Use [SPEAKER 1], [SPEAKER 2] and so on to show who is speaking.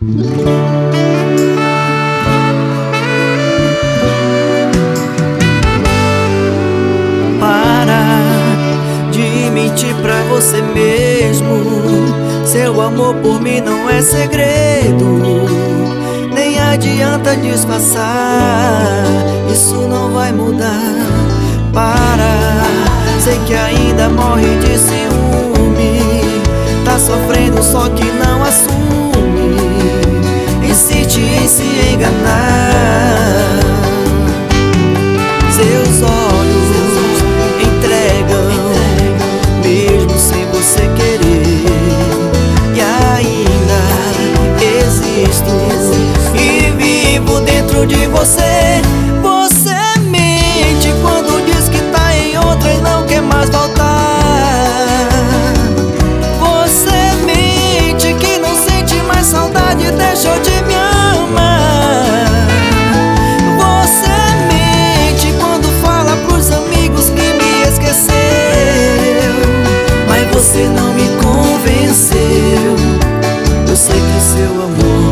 [SPEAKER 1] Para de mentir pra você mesmo. Seu amor por mim não é segredo, nem adianta disfarçar, isso não vai mudar. Para, sei que ainda morre de ciúme, tá sofrendo só que não assume, insiste em se enganar. Seus olhos entregam, mesmo sem você querer, e ainda existo e vivo dentro de você. Você mente quando diz que tá em outra e não quer mais voltar. Você mente que não sente mais saudade, deixou de me amar. Você mente quando fala pros amigos que me esqueceu, mas você não me convenceu. Eu sei que seu amor